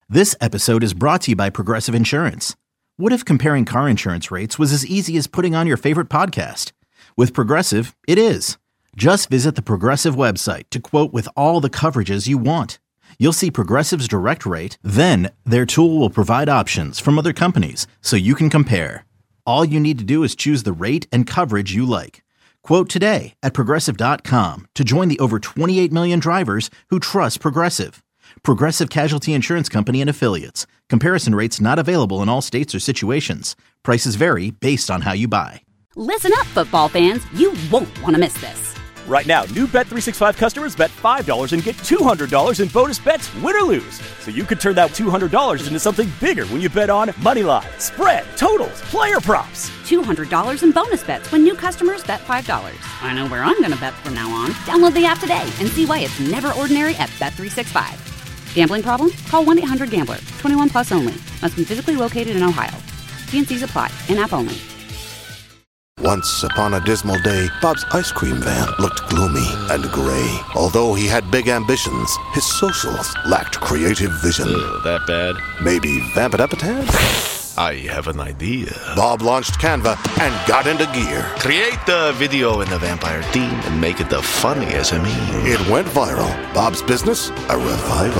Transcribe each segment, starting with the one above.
This episode is brought to you by Progressive Insurance. What if comparing car insurance rates was as easy as putting on your favorite podcast? With Progressive, it is. Just visit the Progressive website to quote with all the coverages you want. You'll see Progressive's direct rate, then their tool will provide options from other companies so you can compare. All you need to do is choose the rate and coverage you like. Quote today at Progressive.com to join the over 28 million drivers who trust Progressive. Progressive Casualty Insurance Company and Affiliates. Comparison rates not available in all states or situations. Prices vary based on how you buy. Listen up, football fans. You won't want to miss this. Right now, new Bet365 customers bet $5 and get $200 in bonus bets, win or lose. So you could turn that $200 into something bigger when you bet on money line, spread, totals, player props. $200 in bonus bets when new customers bet $5. I know where I'm going to bet from now on. Download the app today and see why it's never ordinary at Bet365. Gambling problem? Call 1-800-GAMBLER. 21 plus only. Must be physically located in Ohio. T&Cs apply. In-app only. Once upon a dismal day, Bob's ice cream van looked gloomy and gray. Although he had big ambitions, his socials lacked creative vision. That bad? Maybe vamp it up a tad? I have an idea. Bob launched Canva and got into gear. Create the video in the vampire theme and make it the funniest SME. It went viral. Bob's business, a revival.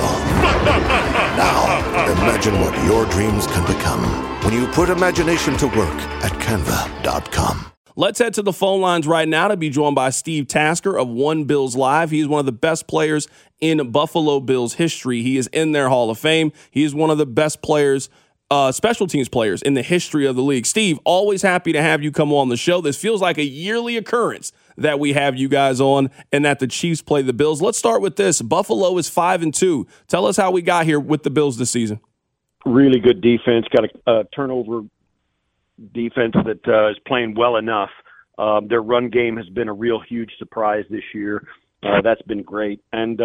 Now, imagine what your dreams can become when you put imagination to work at canva.com. Let's head to the phone lines right now to be joined by Steve Tasker of One Bills Live. He is one of the best players in Buffalo Bills history. He is in their Hall of Fame. He is one of the best players, special teams players in the history of the league. Steve, always happy to have you come on the show. This feels like a yearly occurrence that we have you guys on and that the Chiefs play the Bills. Let's start with this. Buffalo is 5-2. Tell us how we got here with the Bills this season. Really good defense. Got a turnover defense that is playing well enough. Their run game has been a real huge surprise this year. That's been great. And,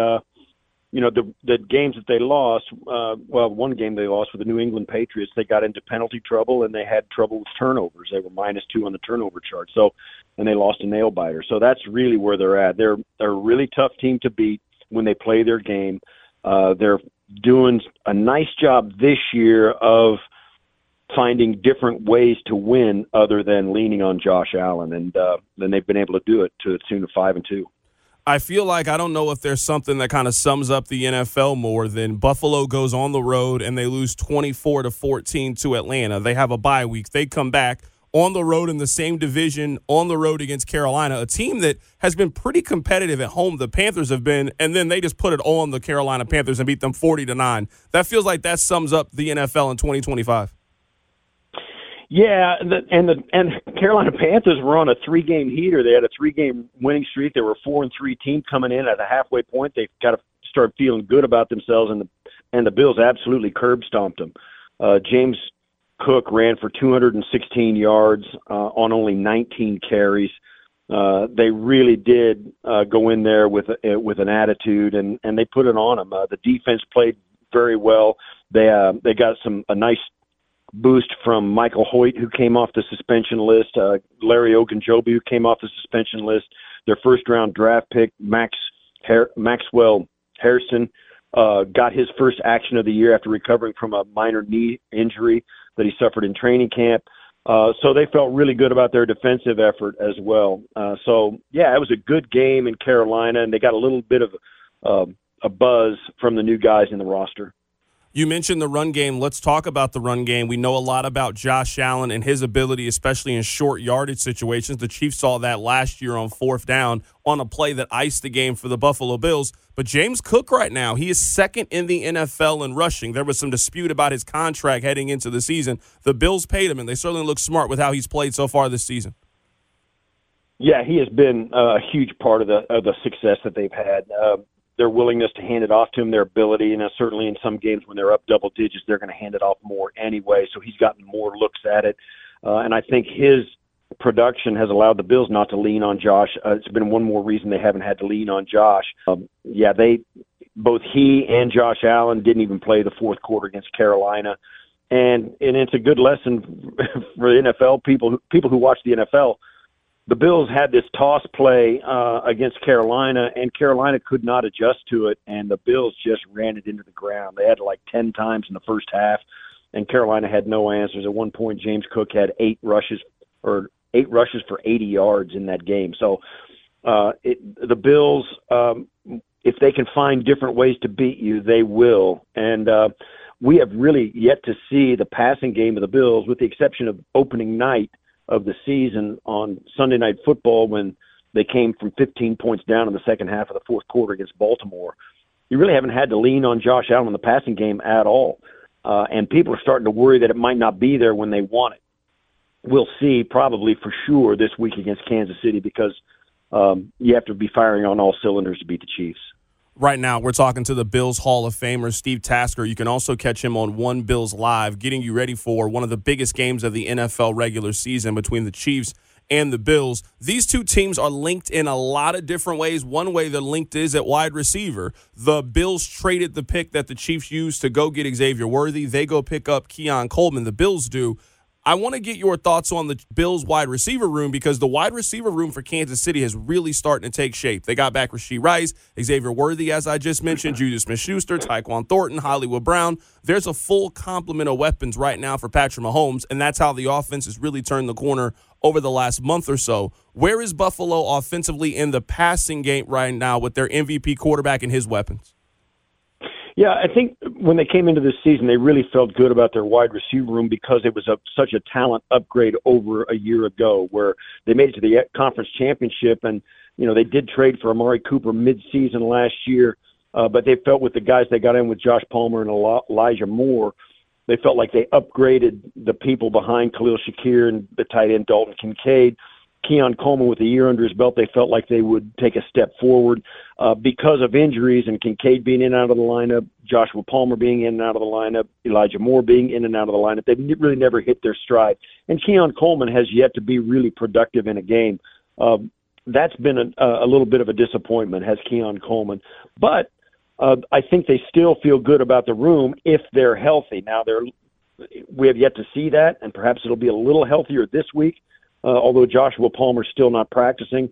the games that they lost, one game they lost with the New England Patriots, they got into penalty trouble and they had trouble with turnovers. They were -2 on the turnover chart. And they lost a nail biter. So that's really where they're at. They're a really tough team to beat when they play their game. They're doing a nice job this year of finding different ways to win other than leaning on Josh Allen. And then they've been able to do it to the tune of 5-2. I feel like I don't know if there's something that kind of sums up the NFL more than Buffalo goes on the road and they lose 24-14 to Atlanta. They have a bye week. They come back on the road in the same division, on the road against Carolina, a team that has been pretty competitive at home. The Panthers have been, and then they just put it on the Carolina Panthers and beat them 40-9. That feels like that sums up the NFL in 2025. Yeah, and Carolina Panthers were on a 3-game heater. They had a 3-game winning streak. They were a 4-3 team coming in at the halfway point. They've got to start feeling good about themselves, and the Bills absolutely curb stomped them. James Cook ran for 216 yards on only 19 carries. They really did go in there with an attitude, and they put it on them. The defense played very well. They got a nice boost from Michael Hoyt, who came off the suspension list, Larry Ogunjobi, who came off the suspension list, their first-round draft pick, Maxwell Harrison, got his first action of the year after recovering from a minor knee injury that he suffered in training camp. So they felt really good about their defensive effort as well. It was a good game in Carolina, and they got a little bit of a buzz from the new guys in the roster. You mentioned the run game. Let's talk about the run game. We know a lot about Josh Allen and his ability, especially in short yardage situations. The Chiefs saw that last year on 4th down on a play that iced the game for the Buffalo Bills. But James Cook right now, he is second in the NFL in rushing. There was some dispute about his contract heading into the season. The Bills paid him, and they certainly look smart with how he's played so far this season. Yeah, he has been a huge part of the success that they've had. Their willingness to hand it off to him, their ability, and certainly in some games when they're up double digits, they're going to hand it off more anyway. So he's gotten more looks at it. And I think his production has allowed the Bills not to lean on Josh. It's been one more reason they haven't had to lean on Josh. Both he and Josh Allen didn't even play the fourth quarter against Carolina. And it's a good lesson for the NFL, people who watch the NFL. the Bills had this toss play against Carolina, and Carolina could not adjust to it, and the Bills just ran it into the ground. They had like 10 times in the first half, and Carolina had no answers. At one point, James Cook had 8 rushes for 80 yards in that game. So the Bills, if they can find different ways to beat you, they will. And we have really yet to see the passing game of the Bills, with the exception of opening night of the season on Sunday Night Football when they came from 15 points down in the second half of the fourth quarter against Baltimore. You really haven't had to lean on Josh Allen in the passing game at all. And people are starting to worry that it might not be there when they want it. We'll see probably for sure this week against Kansas City, because you have to be firing on all cylinders to beat the Chiefs. Right now, we're talking to the Bills Hall of Famer, Steve Tasker. You can also catch him on One Bills Live, getting you ready for one of the biggest games of the NFL regular season between the Chiefs and the Bills. These two teams are linked in a lot of different ways. One way they're linked is at wide receiver. The Bills traded the pick that the Chiefs used to go get Xavier Worthy. They go pick up Keon Coleman. The Bills do. I want to get your thoughts on the Bills wide receiver room, because the wide receiver room for Kansas City is really starting to take shape. They got back Rashee Rice, Xavier Worthy, as I just mentioned, Juju Smith-Schuster, Tyquan Thornton, Hollywood Brown. There's a full complement of weapons right now for Patrick Mahomes, and that's how the offense has really turned the corner over the last month or so. Where is Buffalo offensively in the passing game right now with their MVP quarterback and his weapons? Yeah, I think when they came into this season, they really felt good about their wide receiver room because it was such a talent upgrade over a year ago, where they made it to the conference championship. And, you know, they did trade for Amari Cooper mid-season last year, but they felt with the guys they got in with Josh Palmer and Elijah Moore, they felt like they upgraded the people behind Khalil Shakir and the tight end Dalton Kincaid. Keon Coleman, with a year under his belt, they felt like they would take a step forward because of injuries and Kincaid being in and out of the lineup, Joshua Palmer being in and out of the lineup, Elijah Moore being in and out of the lineup. They really never hit their stride. And Keon Coleman has yet to be really productive in a game. That's been a little bit of a disappointment, has Keon Coleman. But I think they still feel good about the room if they're healthy. Now, we have yet to see that, and perhaps it'll be a little healthier this week. Although Joshua Palmer's still not practicing.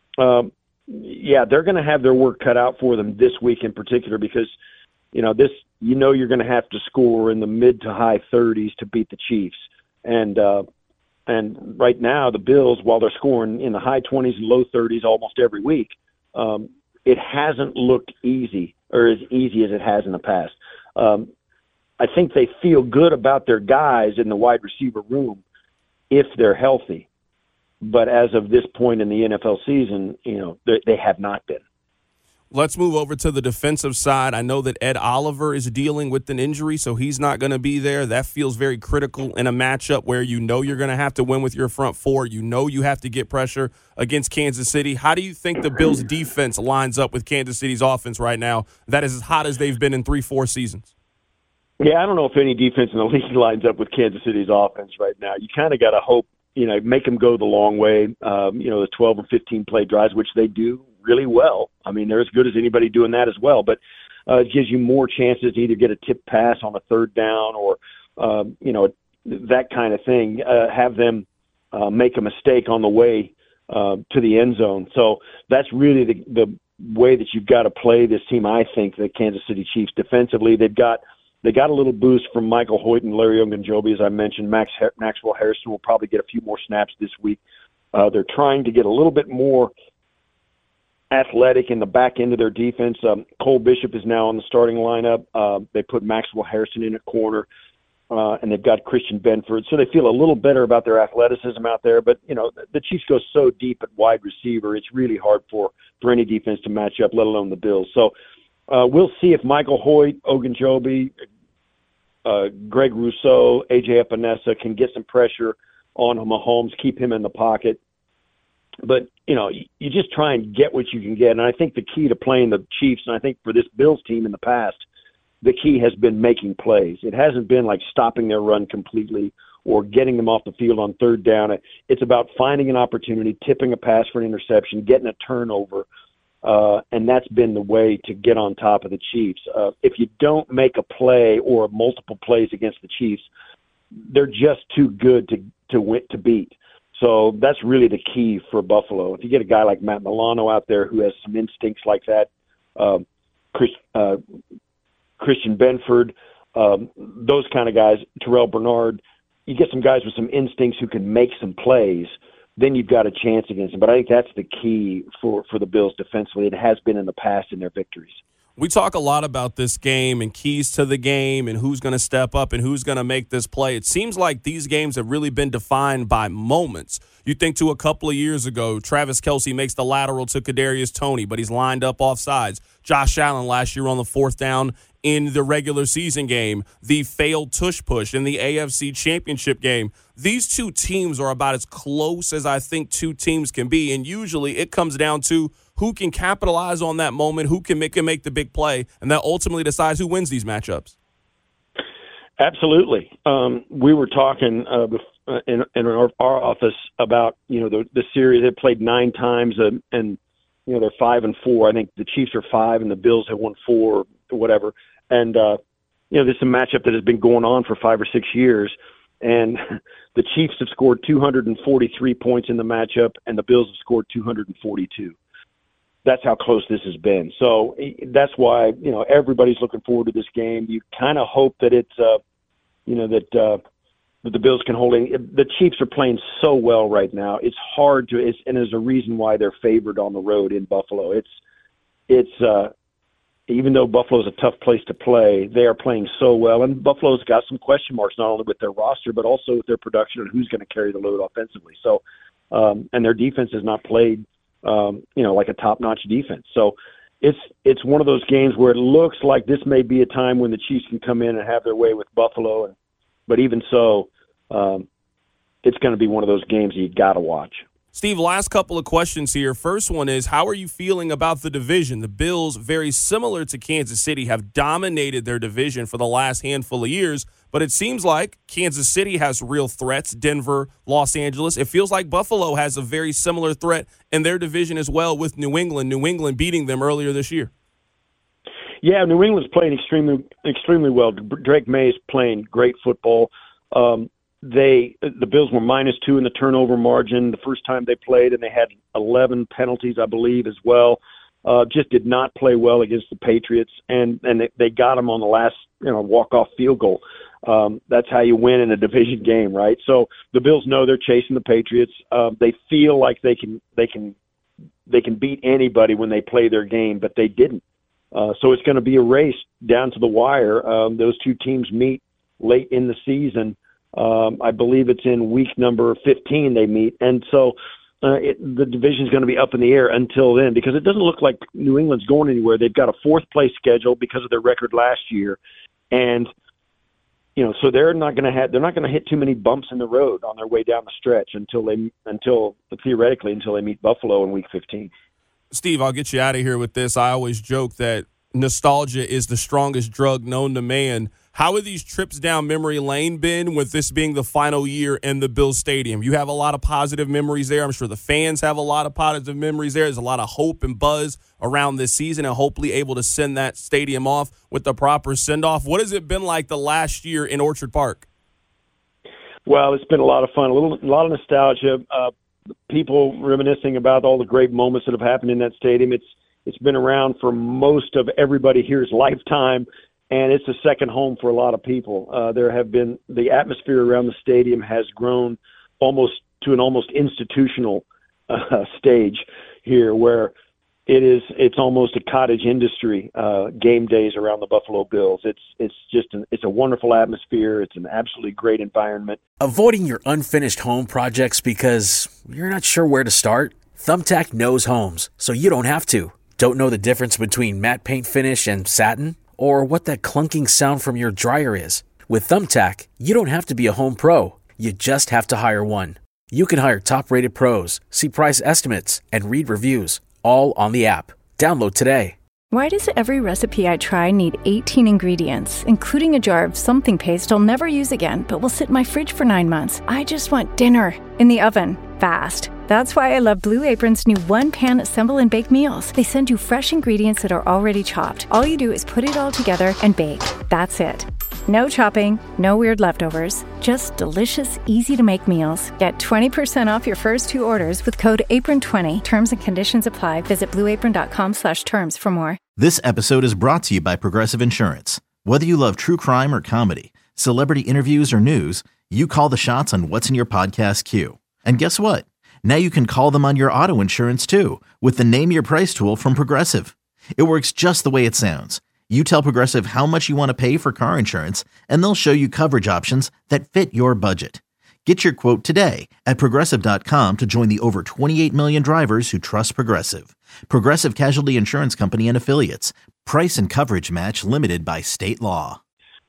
They're going to have their work cut out for them this week in particular, because, you're going to have to score in the mid to high 30s to beat the Chiefs. And right now, the Bills, while they're scoring in the high 20s and low 30s almost every week, it hasn't looked easy, or as easy as it has in the past. I think they feel good about their guys in the wide receiver room if they're healthy. But as of this point in the NFL season, they have not been. Let's move over to the defensive side. I know that Ed Oliver is dealing with an injury, so he's not going to be there. That feels very critical in a matchup where you're going to have to win with your front four. You have to get pressure against Kansas City. How do you think the Bills' defense lines up with Kansas City's offense right now that is as hot as they've been in 3-4 seasons? Yeah, I don't know if any defense in the league lines up with Kansas City's offense right now. You kind of got to hope, make them go the long way, the 12 or 15 play drives, which they do really well. I mean, they're as good as anybody doing that as well, but it gives you more chances to either get a tip pass on a third down or, that kind of thing, have them make a mistake on the way to the end zone. So that's really the way that you've got to play this team, I think, the Kansas City Chiefs defensively. They got a little boost from Michael Hoyt and Larry Ogunjobi, as I mentioned. Maxwell Harrison will probably get a few more snaps this week. They're trying to get a little bit more athletic in the back end of their defense. Cole Bishop is now on the starting lineup. They put Maxwell Harrison in at corner, and they've got Christian Benford. So they feel a little better about their athleticism out there. But, the Chiefs go so deep at wide receiver, it's really hard for any defense to match up, let alone the Bills. So we'll see if Michael Hoyt, Ogunjobi, Greg Rousseau, A.J. Epinesa can get some pressure on Mahomes, keep him in the pocket. But, you just try and get what you can get. And I think the key to playing the Chiefs, and I think for this Bills team in the past, the key has been making plays. It hasn't been like stopping their run completely or getting them off the field on third down. It's about finding an opportunity, tipping a pass for an interception, getting a turnover. And that's been the way to get on top of the Chiefs. If you don't make a play or multiple plays against the Chiefs, they're just too good to beat. So that's really the key for Buffalo. If you get a guy like Matt Milano out there who has some instincts like that, Christian Benford, those kind of guys, Terrell Bernard, you get some guys with some instincts who can make some plays, then you've got a chance against them. But I think that's the key for the Bills defensively. It has been in the past in their victories. We talk a lot about this game and keys to the game and who's going to step up and who's going to make this play. It seems like these games have really been defined by moments. You think to a couple of years ago, Travis Kelce makes the lateral to Kadarius Toney, but he's lined up off sides. Josh Allen last year on the fourth down in the regular season game, the failed tush push in the AFC Championship game. These two teams are about as close as I think two teams can be, and usually it comes down to who can capitalize on that moment, who can make the big play, and that ultimately decides who wins these matchups. Absolutely. We were talking in our office about, the series. They played 9 times, and they're 5-4. I think the Chiefs are 5 and the Bills have won 4 or whatever. And, this is a matchup that has been going on for 5 or 6 years. And the Chiefs have scored 243 points in the matchup, and the Bills have scored 242. That's how close this has been. So that's why, everybody's looking forward to this game. You kind of hope that it's, that the Bills can hold in. The Chiefs are playing so well right now. It's hard to, and there's a reason why they're favored on the road in Buffalo. It's even though Buffalo's a tough place to play, they are playing so well. And Buffalo's got some question marks, not only with their roster, but also with their production and who's going to carry the load offensively. So, and their defense has not played, like a top-notch defense. So it's one of those games where it looks like this may be a time when the Chiefs can come in and have their way with Buffalo. But even so, it's going to be one of those games that you got to watch. Steve, last couple of questions here. First one is, how are you feeling about the division? The Bills, very similar to Kansas City, have dominated their division for the last handful of years, but it seems like Kansas City has real threats, Denver, Los Angeles. It feels like Buffalo has a very similar threat in their division as well with New England beating them earlier this year. Yeah, New England's playing extremely well. Drake May is playing great football. The Bills were -2 in the turnover margin the first time they played, and they had 11 penalties, I believe, as well. Just did not play well against the Patriots, and they got them on the last walk-off field goal. That's how you win in a division game, right? So the Bills know they're chasing the Patriots. They feel like they can beat anybody when they play their game, but they didn't. So it's going to be a race down to the wire. Those two teams meet late in the season. I believe it's in week number 15 they meet. And so the division is going to be up in the air until then, because it doesn't look like New England's going anywhere. They've got a 4th place schedule because of their record last year. And, so they're not going to hit too many bumps in the road on their way down the stretch until they meet Buffalo in week 15. Steve, I'll get you out of here with this. I always joke that nostalgia is the strongest drug known to man. How have these trips down memory lane been with this being the final year in the Bills Stadium? You have a lot of positive memories there. I'm sure the fans have a lot of positive memories there. There's a lot of hope and buzz around this season, and hopefully able to send that stadium off with the proper send-off. What has it been like the last year in Orchard Park? Well, it's been a lot of fun, a lot of nostalgia. People reminiscing about all the great moments that have happened in that stadium. It's been around for most of everybody here's lifetime, and it's a second home for a lot of people. The atmosphere around the stadium has grown to an almost institutional stage here, where it's almost a cottage industry. Game days around the Buffalo Bills. It's a wonderful atmosphere. It's an absolutely great environment. Avoiding your unfinished home projects because you're not sure where to start? Thumbtack knows homes, so you don't have to. Don't know the difference between matte paint finish and satin? Or what that clunking sound from your dryer is? With Thumbtack, you don't have to be a home pro. You just have to hire one. You can hire top-rated pros, see price estimates, and read reviews, all on the app. Download today. Why does every recipe I try need 18 ingredients, including a jar of something paste I'll never use again, but will sit in my fridge for 9 months? I just want dinner in the oven, fast. That's why I love Blue Apron's new one-pan assemble and bake meals. They send you fresh ingredients that are already chopped. All you do is put it all together and bake. That's it. No chopping, no weird leftovers, just delicious, easy-to-make meals. Get 20% off your first 2 orders with code APRON20. Terms and conditions apply. Visit blueapron.com/terms for more. This episode is brought to you by Progressive Insurance. Whether you love true crime or comedy, celebrity interviews or news, you call the shots on what's in your podcast queue. And guess what? Now you can call them on your auto insurance too with the Name Your Price tool from Progressive. It works just the way it sounds. You tell Progressive how much you want to pay for car insurance, and they'll show you coverage options that fit your budget. Get your quote today at Progressive.com to join the over 28 million drivers who trust Progressive. Progressive Casualty Insurance Company and Affiliates. Price and coverage match limited by state law.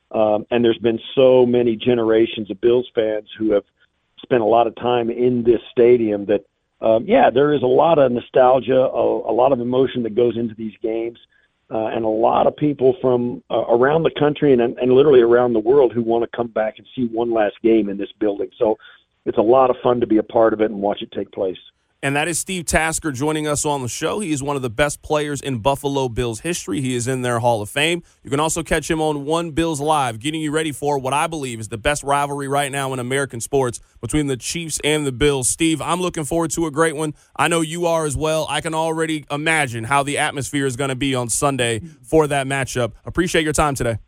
And there's been so many generations of Bills fans who have spent a lot of time in this stadium that, there is a lot of nostalgia, a lot of emotion that goes into these games. And a lot of people from around the country and literally around the world who want to come back and see one last game in this building. So it's a lot of fun to be a part of it and watch it take place. And that is Steve Tasker joining us on the show. He is one of the best players in Buffalo Bills history. He is in their Hall of Fame. You can also catch him on One Bills Live, getting you ready for what I believe is the best rivalry right now in American sports between the Chiefs and the Bills. Steve, I'm looking forward to a great one. I know you are as well. I can already imagine how the atmosphere is going to be on Sunday for that matchup. Appreciate your time today.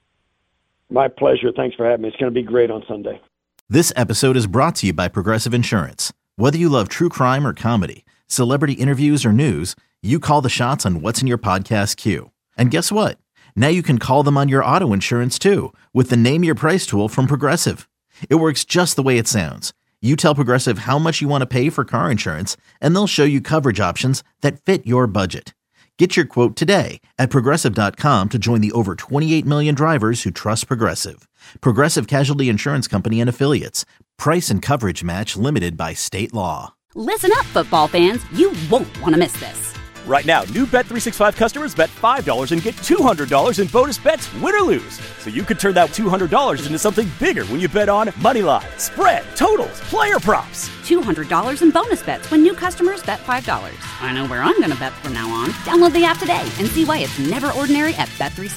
My pleasure. Thanks for having me. It's going to be great on Sunday. This episode is brought to you by Progressive Insurance. Whether you love true crime or comedy, celebrity interviews or news, you call the shots on what's in your podcast queue. And guess what? Now you can call them on your auto insurance too with the Name Your Price tool from Progressive. It works just the way it sounds. You tell Progressive how much you want to pay for car insurance, and they'll show you coverage options that fit your budget. Get your quote today at Progressive.com to join the over 28 million drivers who trust Progressive. Progressive Casualty Insurance Company and Affiliates. Price and coverage match limited by state law. Listen up, football fans. You won't want to miss this. Right now, new Bet365 customers bet $5 and get $200 in bonus bets, win or lose. So you could turn that $200 into something bigger when you bet on Moneyline, spread, totals, player props. $200 in bonus bets when new customers bet $5. I know where I'm going to bet from now on. Download the app today and see why it's never ordinary at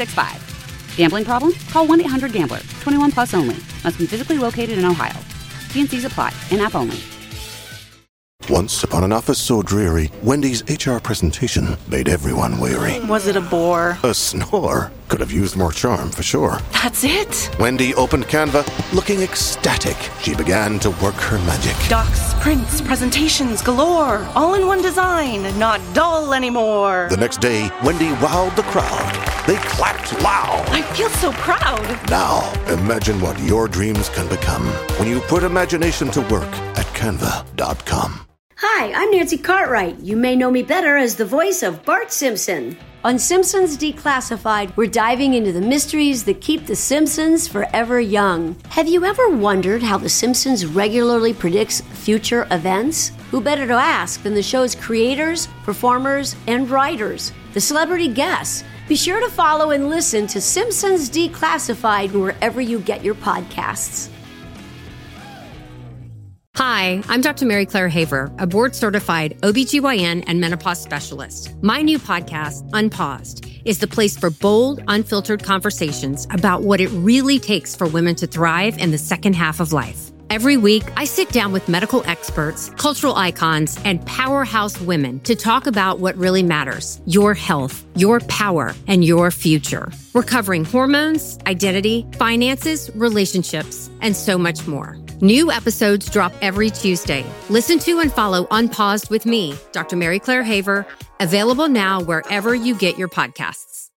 Bet365. Gambling problem? Call 1-800-GAMBLER. 21 plus only. Must be physically located in Ohio. T&Cs apply. In-app only. Once upon an office so dreary, Wendy's HR presentation made everyone weary. Was it a bore? A snore. Could have used more charm, for sure. That's it? Wendy opened Canva, looking ecstatic. She began to work her magic. Docs, prints, presentations galore. All in one design. Not dull anymore. The next day, Wendy wowed the crowd. They clapped loud. I feel so proud. Now, imagine what your dreams can become when you put imagination to work at Canva.com. Hi, I'm Nancy Cartwright. You may know me better as the voice of Bart Simpson. On Simpsons Declassified, we're diving into the mysteries that keep the Simpsons forever young. Have you ever wondered how the Simpsons regularly predicts future events? Who better to ask than the show's creators, performers, and writers, the celebrity guests? Be sure to follow and listen to Simpsons Declassified wherever you get your podcasts. Hi, I'm Dr. Mary Claire Haver, a board-certified OBGYN and menopause specialist. My new podcast, Unpaused, is the place for bold, unfiltered conversations about what it really takes for women to thrive in the second half of life. Every week, I sit down with medical experts, cultural icons, and powerhouse women to talk about what really matters: your health, your power, and your future. We're covering hormones, identity, finances, relationships, and so much more. New episodes drop every Tuesday. Listen to and follow Unpaused with me, Dr. Mary Claire Haver, available now wherever you get your podcasts.